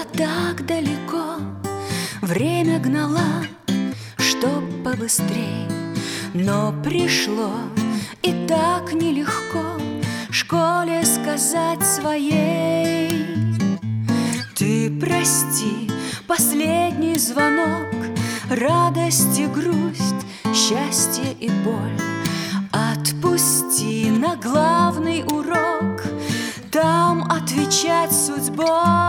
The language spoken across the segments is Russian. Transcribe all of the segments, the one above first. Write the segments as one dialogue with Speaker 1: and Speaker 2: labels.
Speaker 1: так далеко, время гнала, чтоб побыстрей, но пришло и так нелегко школе сказать своей: ты прости, последний звонок, радость и грусть, счастье и боль. Отпусти на главный урок, там отвечать судьбой.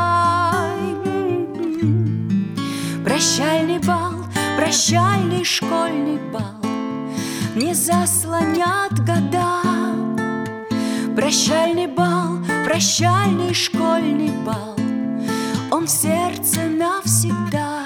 Speaker 1: Прощальный бал, прощальный школьный бал не заслонят года. Прощальный бал, прощальный школьный бал, он в сердце навсегда.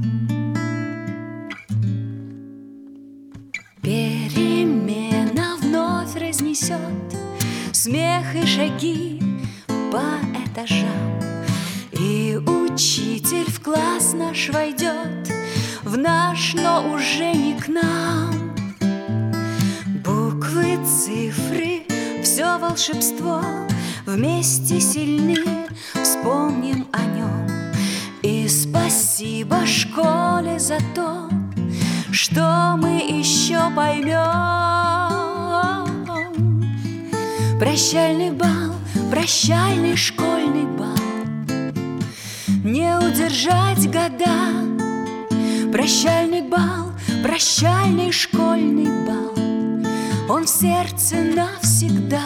Speaker 1: Перемена вновь разнесет смех и шаги по этажам, и учитель в класс наш войдет, в наш, но уже не к нам. Буквы, цифры, все волшебство вместе сильны, вспомним о нем. И спасибо школе за то, что мы еще поймем. Прощальный бал, прощальный школьный бал, не удержать года. Прощальный бал, прощальный школьный бал, он в сердце навсегда.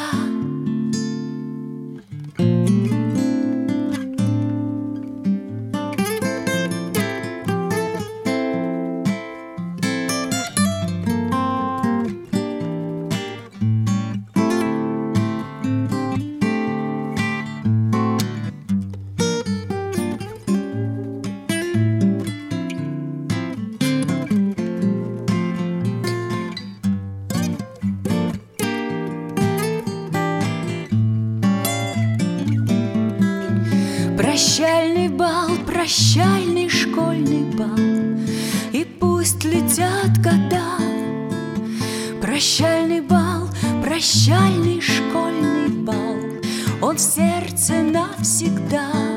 Speaker 1: Прощальный бал, прощальный школьный бал, и пусть летят года. Прощальный бал, прощальный школьный бал, он в сердце навсегда.